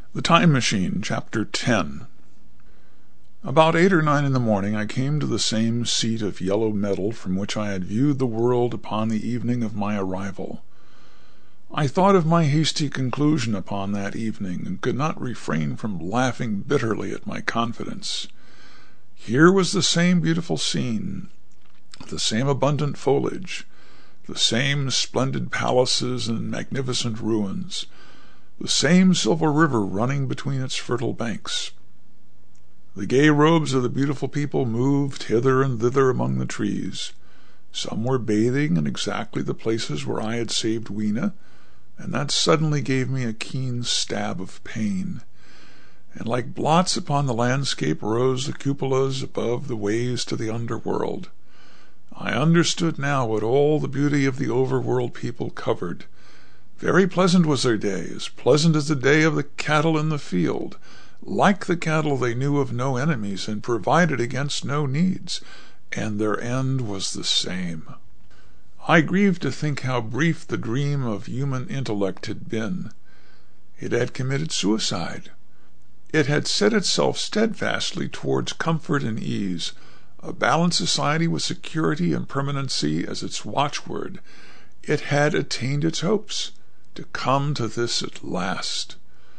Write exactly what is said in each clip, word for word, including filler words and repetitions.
The Time Machine, Chapter ten. About eight or nine in the morning I came to the same seat of yellow metal from which I had viewed the world upon the evening of my arrival. I thought of my hasty conclusion upon that evening, and could not refrain from laughing bitterly at my confidence. Here was the same beautiful scene, the same abundant foliage, the same splendid palaces and magnificent ruins, the same silver river running between its fertile banks. The gay robes of the beautiful people moved hither and thither among the trees. Some were bathing in exactly the places where I had saved Weena, and that suddenly gave me a keen stab of pain. And like blots upon the landscape rose the cupolas above the ways to the underworld. I understood now what all the beauty of the overworld people covered. Very pleasant was their day, as pleasant as the day of the cattle in the field. Like the cattle, they knew of no enemies and provided against no needs, and their end was the same. I grieved to think how brief the dream of human intellect had been. It had committed suicide. It had set itself steadfastly towards comfort and ease, a balanced society with security and permanency as its watchword. It had attained its hopes. To come to this at last.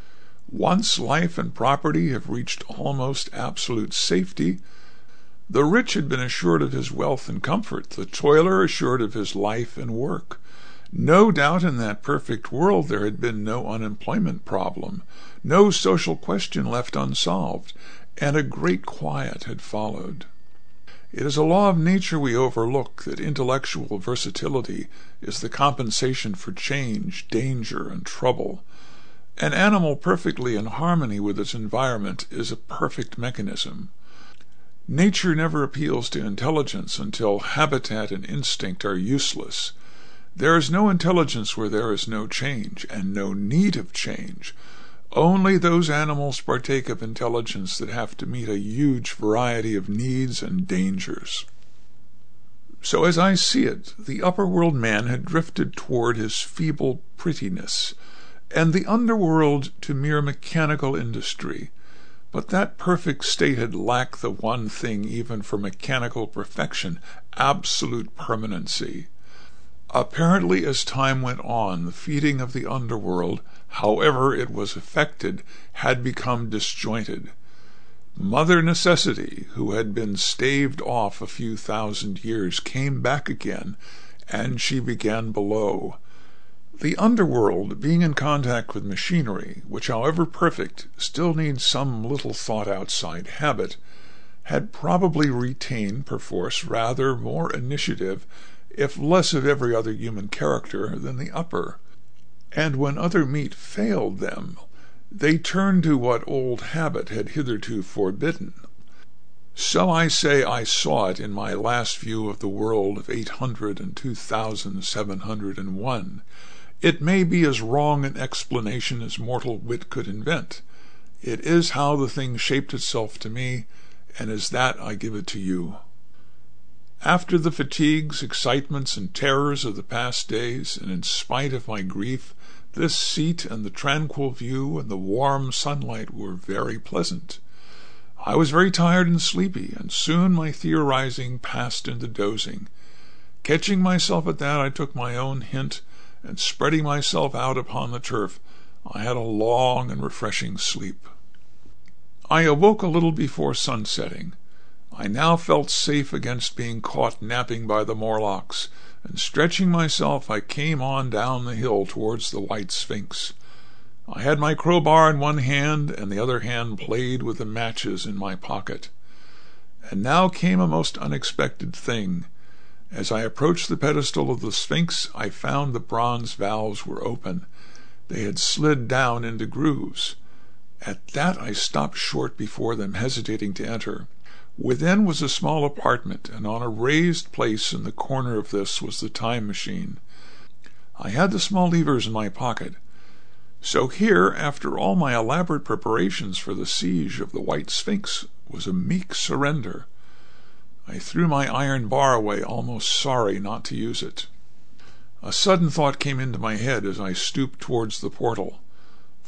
Once life and property have reached almost absolute safety, the rich had been assured of his wealth and comfort, the toiler assured of his life and work. No doubt in that perfect world there had been no unemployment problem, no social question left unsolved, and a great quiet had followed. It is a law of nature we overlook that intellectual versatility is the compensation for change, danger, and trouble. An animal perfectly in harmony with its environment is a perfect mechanism. Nature never appeals to intelligence until habitat and instinct are useless. There is no intelligence where there is no change, and no need of change. Only those animals partake of intelligence that have to meet a huge variety of needs and dangers. So as I see it, the upper-world man had drifted toward his feeble prettiness, and the underworld to mere mechanical industry. But that perfect state had lacked the one thing even for mechanical perfection, absolute permanency. Apparently, as time went on, the feeding of the underworld, however it was effected, had become disjointed. Mother Necessity, who had been staved off a few thousand years, came back again, and she began below. The underworld, being in contact with machinery, which, however perfect, still needs some little thought-outside habit, had probably retained, perforce, rather more initiative, if less of every other human character, than the upper. And when other meat failed them, they turned to what old habit had hitherto forbidden. So I say I saw it in my last view of the world of eight hundred and two thousand seven hundred and one. It may be as wrong an explanation as mortal wit could invent. It is how the thing shaped itself to me, and as that I give it to you. After the fatigues, excitements, and terrors of the past days, and in spite of my grief, this seat and the tranquil view and the warm sunlight were very pleasant. I was very tired and sleepy, and soon my theorizing passed into dozing. Catching myself at that, I took my own hint, and spreading myself out upon the turf, I had a long and refreshing sleep. I awoke a little before sunsetting. I now felt safe against being caught napping by the Morlocks, and stretching myself I came on down the hill towards the White Sphinx. I had my crowbar in one hand, and the other hand played with the matches in my pocket. And now came a most unexpected thing. As I approached the pedestal of the Sphinx, I found the bronze valves were open. They had slid down into grooves. At that I stopped short before them, hesitating to enter. Within was a small apartment, and on a raised place in the corner of this was the time machine. I had the small levers in my pocket. So here, after all my elaborate preparations for the siege of the White Sphinx, was a meek surrender. I threw my iron bar away, almost sorry not to use it. A sudden thought came into my head as I stooped towards the portal.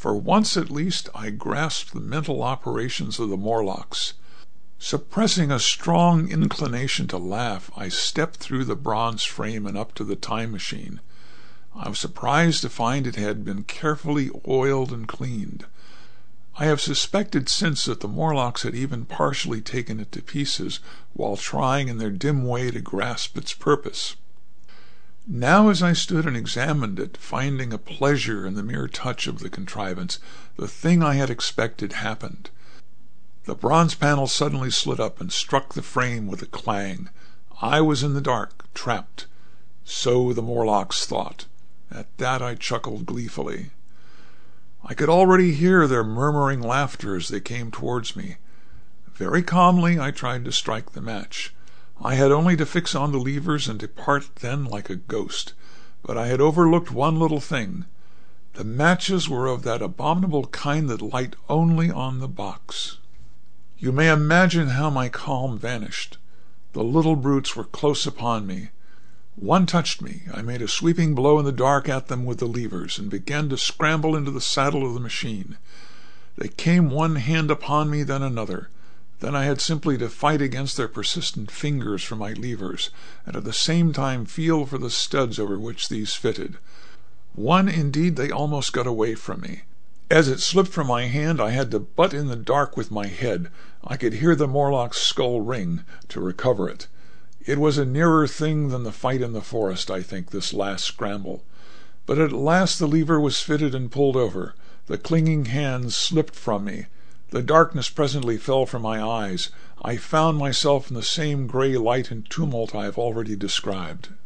For once at least I grasped the mental operations of the Morlocks. Suppressing a strong inclination to laugh, I stepped through the bronze frame and up to the time machine. I was surprised to find it had been carefully oiled and cleaned. I have suspected since that the Morlocks had even partially taken it to pieces while trying in their dim way to grasp its purpose. Now as I stood and examined it, finding a pleasure in the mere touch of the contrivance, the thing I had expected happened. The bronze panel suddenly slid up and struck the frame with a clang. I was in the dark, trapped. So the Morlocks thought. At that I chuckled gleefully. I could already hear their murmuring laughter as they came towards me. Very calmly I tried to strike the match. I had only to fix on the levers and depart then like a ghost. But I had overlooked one little thing. The matches were of that abominable kind that light only on the box. You may imagine how my calm vanished. The little brutes were close upon me. One touched me. I made a sweeping blow in the dark at them with the levers, and began to scramble into the saddle of the machine. They came one hand upon me, then another. Then I had simply to fight against their persistent fingers for my levers, and at the same time feel for the studs over which these fitted. One, indeed, they almost got away from me. As it slipped from my hand, I had to butt in the dark with my head. I could hear the Morlock's skull ring to recover it. It was a nearer thing than the fight in the forest, I think, this last scramble. But at last the lever was fitted and pulled over. The clinging hands slipped from me. The darkness presently fell from my eyes. I found myself in the same grey light and tumult I have already described.